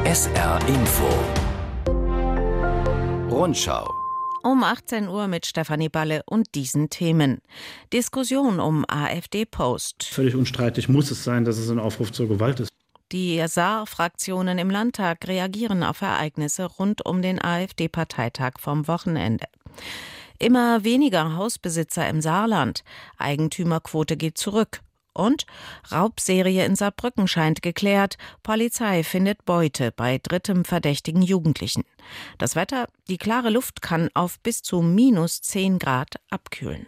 SR Info Rundschau Um 18 Uhr mit Stefanie Balle und diesen Themen. Diskussion um AfD-Post. Völlig unstreitig muss es sein, dass es ein Aufruf zur Gewalt ist. Die Saar-Fraktionen im Landtag reagieren auf Ereignisse rund um den AfD-Parteitag vom Wochenende. Immer weniger Hausbesitzer im Saarland. Eigentümerquote geht zurück. Und Raubserie in Saarbrücken scheint geklärt. Polizei findet Beute bei drittem verdächtigen Jugendlichen. Das Wetter, die klare Luft kann auf bis zu -10 Grad abkühlen.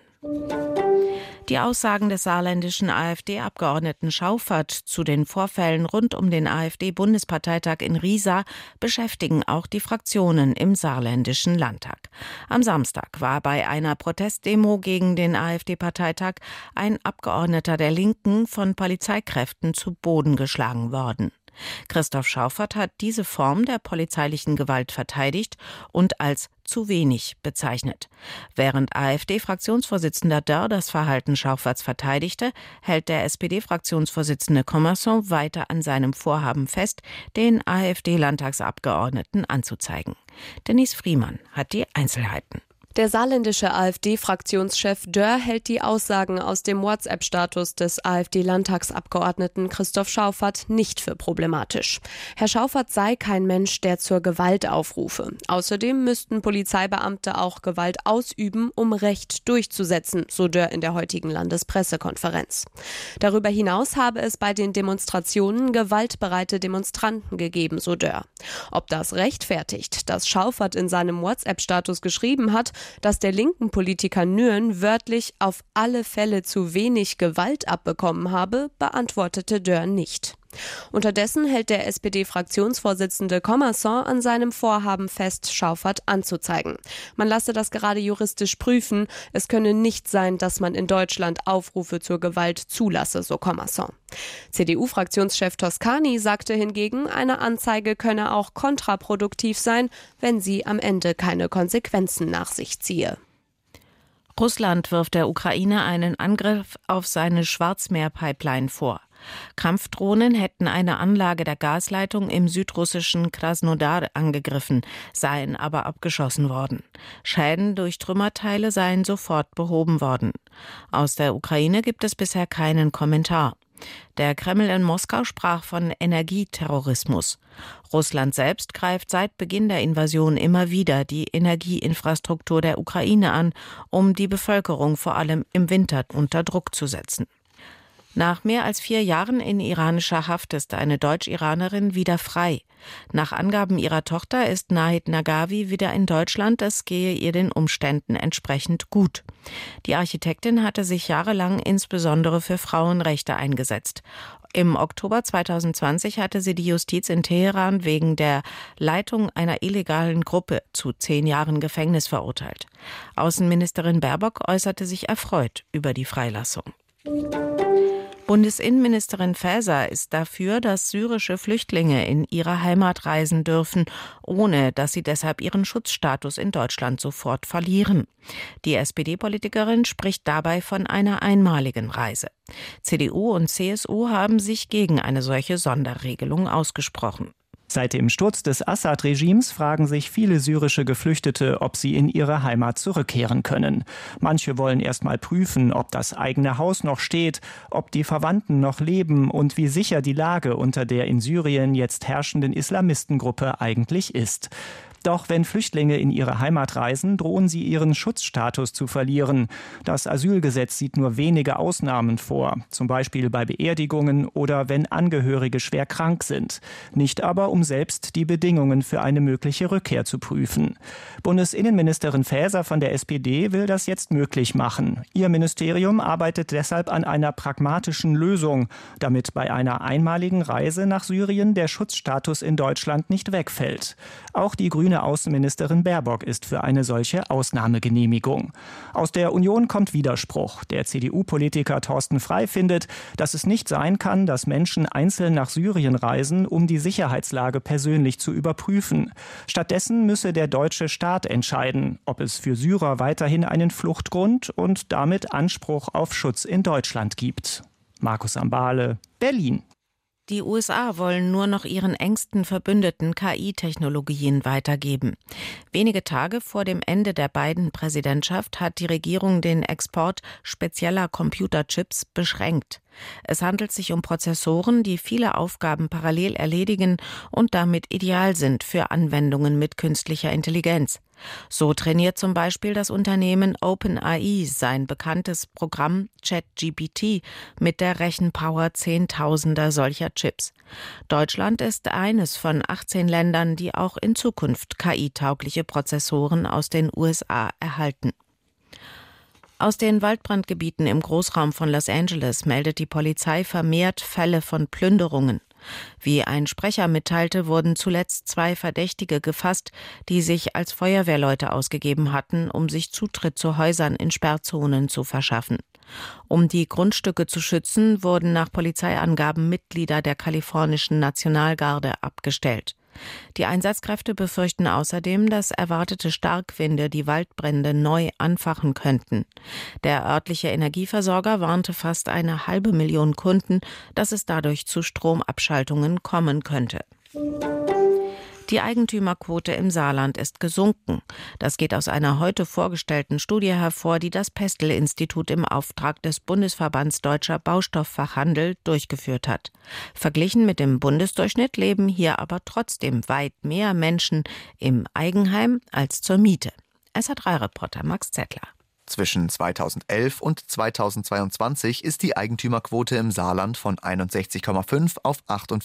Die Aussagen des saarländischen AfD-Abgeordneten Schauffert zu den Vorfällen rund um den AfD-Bundesparteitag in Riesa beschäftigen auch die Fraktionen im saarländischen Landtag. Am Samstag war bei einer Protestdemo gegen den AfD-Parteitag ein Abgeordneter der Linken von Polizeikräften zu Boden geschlagen worden. Christoph Schauffert hat diese Form der polizeilichen Gewalt verteidigt und als zu wenig bezeichnet. Während AfD-Fraktionsvorsitzender Dörr das Verhalten Schaufferts verteidigte, hält der SPD-Fraktionsvorsitzende Commerson weiter an seinem Vorhaben fest, den AfD-Landtagsabgeordneten anzuzeigen. Dennis Friemann hat die Einzelheiten. Der saarländische AfD-Fraktionschef Dörr hält die Aussagen aus dem WhatsApp-Status des AfD-Landtagsabgeordneten Christoph Schauffert nicht für problematisch. Herr Schauffert sei kein Mensch, der zur Gewalt aufrufe. Außerdem müssten Polizeibeamte auch Gewalt ausüben, um Recht durchzusetzen, so Dörr in der heutigen Landespressekonferenz. Darüber hinaus habe es bei den Demonstrationen gewaltbereite Demonstranten gegeben, so Dörr. Ob das rechtfertigt, dass Schauffert in seinem WhatsApp-Status geschrieben hat, dass der linken Politiker Nürn wörtlich auf alle Fälle zu wenig Gewalt abbekommen habe, beantwortete Dörr nicht. Unterdessen hält der SPD-Fraktionsvorsitzende Commerson an seinem Vorhaben fest, Schauffert anzuzeigen. Man lasse das gerade juristisch prüfen. Es könne nicht sein, dass man in Deutschland Aufrufe zur Gewalt zulasse, so Commerson. CDU-Fraktionschef Toscani sagte hingegen, eine Anzeige könne auch kontraproduktiv sein, wenn sie am Ende keine Konsequenzen nach sich ziehe. Russland wirft der Ukraine einen Angriff auf seine Schwarzmeer-Pipeline vor. Kampfdrohnen hätten eine Anlage der Gasleitung im südrussischen Krasnodar angegriffen, seien aber abgeschossen worden. Schäden durch Trümmerteile seien sofort behoben worden. Aus der Ukraine gibt es bisher keinen Kommentar. Der Kreml in Moskau sprach von Energieterrorismus. Russland selbst greift seit Beginn der Invasion immer wieder die Energieinfrastruktur der Ukraine an, um die Bevölkerung vor allem im Winter unter Druck zu setzen. Nach mehr als 4 Jahren in iranischer Haft ist eine Deutsch-Iranerin wieder frei. Nach Angaben ihrer Tochter ist Nahid Nagavi wieder in Deutschland. Es gehe ihr den Umständen entsprechend gut. Die Architektin hatte sich jahrelang insbesondere für Frauenrechte eingesetzt. Im Oktober 2020 hatte sie die Justiz in Teheran wegen der Leitung einer illegalen Gruppe zu 10 Jahren Gefängnis verurteilt. Außenministerin Baerbock äußerte sich erfreut über die Freilassung. Bundesinnenministerin Faeser ist dafür, dass syrische Flüchtlinge in ihre Heimat reisen dürfen, ohne dass sie deshalb ihren Schutzstatus in Deutschland sofort verlieren. Die SPD-Politikerin spricht dabei von einer einmaligen Reise. CDU und CSU haben sich gegen eine solche Sonderregelung ausgesprochen. Seit dem Sturz des Assad-Regimes fragen sich viele syrische Geflüchtete, ob sie in ihre Heimat zurückkehren können. Manche wollen erst mal prüfen, ob das eigene Haus noch steht, ob die Verwandten noch leben und wie sicher die Lage unter der in Syrien jetzt herrschenden Islamistengruppe eigentlich ist. Doch wenn Flüchtlinge in ihre Heimat reisen, drohen sie ihren Schutzstatus zu verlieren. Das Asylgesetz sieht nur wenige Ausnahmen vor, zum Beispiel bei Beerdigungen oder wenn Angehörige schwer krank sind. Nicht aber, um selbst die Bedingungen für eine mögliche Rückkehr zu prüfen. Bundesinnenministerin Faeser von der SPD will das jetzt möglich machen. Ihr Ministerium arbeitet deshalb an einer pragmatischen Lösung, damit bei einer einmaligen Reise nach Syrien der Schutzstatus in Deutschland nicht wegfällt. Auch die grüne Außenministerin Baerbock ist für eine solche Ausnahmegenehmigung. Aus der Union kommt Widerspruch. Der CDU-Politiker Thorsten Frey findet, dass es nicht sein kann, dass Menschen einzeln nach Syrien reisen, um die Sicherheitslage persönlich zu überprüfen. Stattdessen müsse der deutsche Staat entscheiden, ob es für Syrer weiterhin einen Fluchtgrund und damit Anspruch auf Schutz in Deutschland gibt. Markus Ambale, Berlin. Die USA wollen nur noch ihren engsten Verbündeten KI-Technologien weitergeben. Wenige Tage vor dem Ende der Biden-Präsidentschaft hat die Regierung den Export spezieller Computerchips beschränkt. Es handelt sich um Prozessoren, die viele Aufgaben parallel erledigen und damit ideal sind für Anwendungen mit künstlicher Intelligenz. So trainiert zum Beispiel das Unternehmen OpenAI sein bekanntes Programm ChatGPT mit der Rechenpower Zehntausender solcher Chips. Deutschland ist eines von 18 Ländern, die auch in Zukunft KI-taugliche Prozessoren aus den USA erhalten. Aus den Waldbrandgebieten im Großraum von Los Angeles meldet die Polizei vermehrt Fälle von Plünderungen. Wie ein Sprecher mitteilte, wurden zuletzt 2 Verdächtige gefasst, die sich als Feuerwehrleute ausgegeben hatten, um sich Zutritt zu Häusern in Sperrzonen zu verschaffen. Um die Grundstücke zu schützen, wurden nach Polizeiangaben Mitglieder der kalifornischen Nationalgarde abgestellt. Die Einsatzkräfte befürchten außerdem, dass erwartete Starkwinde die Waldbrände neu anfachen könnten. Der örtliche Energieversorger warnte fast 500.000 Kunden, dass es dadurch zu Stromabschaltungen kommen könnte. Die Eigentümerquote im Saarland ist gesunken. Das geht aus einer heute vorgestellten Studie hervor, die das Pestel-Institut im Auftrag des Bundesverbands Deutscher Baustofffachhandel durchgeführt hat. Verglichen mit dem Bundesdurchschnitt leben hier aber trotzdem weit mehr Menschen im Eigenheim als zur Miete. SR3-Reporter Max Zettler. Zwischen 2011 und 2022 ist die Eigentümerquote im Saarland von 61,5 auf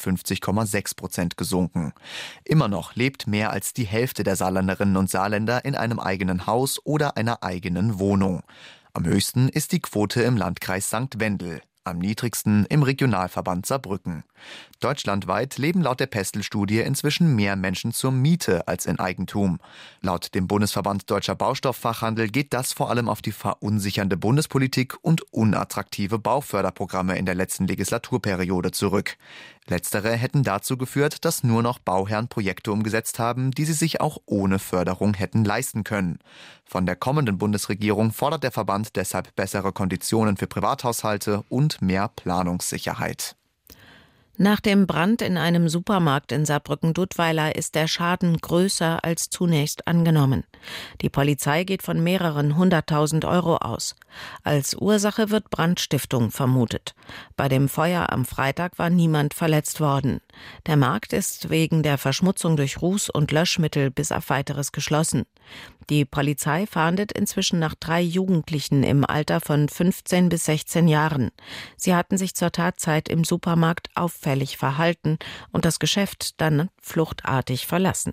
58,6% gesunken. Immer noch lebt mehr als die Hälfte der Saarländerinnen und Saarländer in einem eigenen Haus oder einer eigenen Wohnung. Am höchsten ist die Quote im Landkreis St. Wendel, am niedrigsten im Regionalverband Saarbrücken. Deutschlandweit leben laut der Pestel-Studie inzwischen mehr Menschen zur Miete als in Eigentum. Laut dem Bundesverband Deutscher Baustofffachhandel geht das vor allem auf die verunsichernde Bundespolitik und unattraktive Bauförderprogramme in der letzten Legislaturperiode zurück. Letztere hätten dazu geführt, dass nur noch Bauherren Projekte umgesetzt haben, die sie sich auch ohne Förderung hätten leisten können. Von der kommenden Bundesregierung fordert der Verband deshalb bessere Konditionen für Privathaushalte und mehr Planungssicherheit. Nach dem Brand in einem Supermarkt in Saarbrücken-Duttweiler ist der Schaden größer als zunächst angenommen. Die Polizei geht von mehreren 100.000 Euro aus. Als Ursache wird Brandstiftung vermutet. Bei dem Feuer am Freitag war niemand verletzt worden. Der Markt ist wegen der Verschmutzung durch Ruß und Löschmittel bis auf Weiteres geschlossen. Die Polizei fahndet inzwischen nach 3 Jugendlichen im Alter von 15 bis 16 Jahren. Sie hatten sich zur Tatzeit im Supermarkt auffällig verhalten und das Geschäft dann fluchtartig verlassen.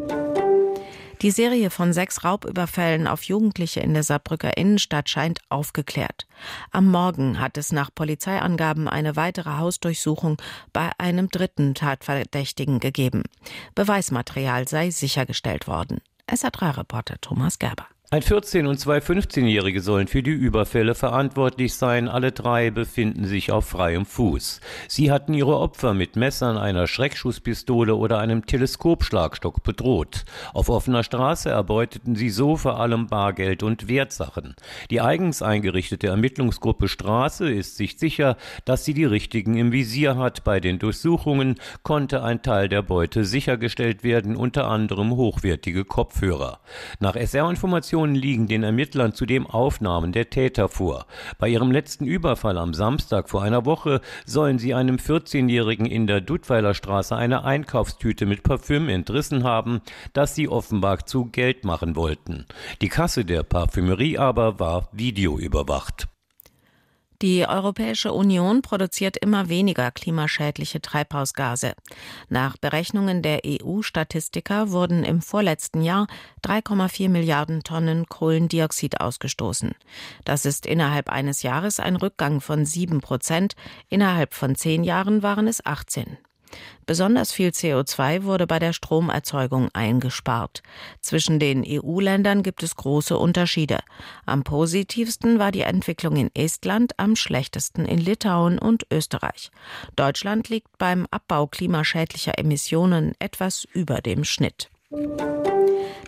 Die Serie von 6 Raubüberfällen auf Jugendliche in der Saarbrücker Innenstadt scheint aufgeklärt. Am Morgen hat es nach Polizeiangaben eine weitere Hausdurchsuchung bei einem 3. Tatverdächtigen gegeben. Beweismaterial sei sichergestellt worden. SR3-Reporter Thomas Gerber. Ein 14- und 2 15-Jährige sollen für die Überfälle verantwortlich sein. Alle 3 befinden sich auf freiem Fuß. Sie hatten ihre Opfer mit Messern, einer Schreckschusspistole oder einem Teleskopschlagstock bedroht. Auf offener Straße erbeuteten sie so vor allem Bargeld und Wertsachen. Die eigens eingerichtete Ermittlungsgruppe Straße ist sich sicher, dass sie die Richtigen im Visier hat. Bei den Durchsuchungen konnte ein Teil der Beute sichergestellt werden, unter anderem hochwertige Kopfhörer. Nach SR-Informationen liegen den Ermittlern zudem Aufnahmen der Täter vor. Bei ihrem letzten Überfall am Samstag vor einer Woche sollen sie einem 14-Jährigen in der Duttweiler Straße eine Einkaufstüte mit Parfüm entrissen haben, das sie offenbar zu Geld machen wollten. Die Kasse der Parfümerie aber war videoüberwacht. Die Europäische Union produziert immer weniger klimaschädliche Treibhausgase. Nach Berechnungen der EU-Statistiker wurden im vorletzten Jahr 3,4 Milliarden Tonnen Kohlendioxid ausgestoßen. Das ist innerhalb eines Jahres ein Rückgang von 7%. Innerhalb von 10 Jahren waren es 18. Besonders viel CO2 wurde bei der Stromerzeugung eingespart. Zwischen den EU-Ländern gibt es große Unterschiede. Am positivsten war die Entwicklung in Estland, am schlechtesten in Litauen und Österreich. Deutschland liegt beim Abbau klimaschädlicher Emissionen etwas über dem Schnitt.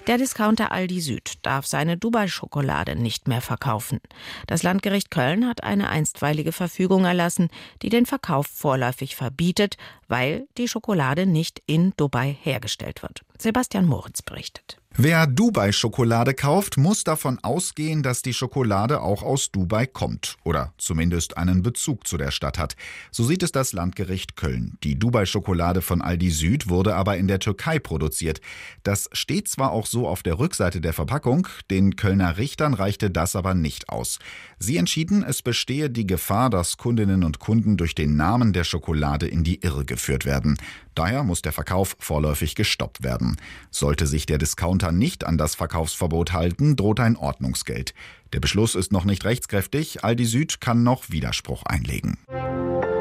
Der Discounter Aldi Süd darf seine Dubai-Schokolade nicht mehr verkaufen. Das Landgericht Köln hat eine einstweilige Verfügung erlassen, die den Verkauf vorläufig verbietet, weil die Schokolade nicht in Dubai hergestellt wird. Sebastian Moritz berichtet. Wer Dubai-Schokolade kauft, muss davon ausgehen, dass die Schokolade auch aus Dubai kommt oder zumindest einen Bezug zu der Stadt hat. So sieht es das Landgericht Köln. Die Dubai-Schokolade von Aldi Süd wurde aber in der Türkei produziert. Das steht zwar auch so auf der Rückseite der Verpackung, den Kölner Richtern reichte das aber nicht aus. Sie entschieden, es bestehe die Gefahr, dass Kundinnen und Kunden durch den Namen der Schokolade in die Irre geführt werden. Daher muss der Verkauf vorläufig gestoppt werden. Sollte sich der Discounter nicht an das Verkaufsverbot halten, droht ein Ordnungsgeld. Der Beschluss ist noch nicht rechtskräftig. Aldi Süd kann noch Widerspruch einlegen.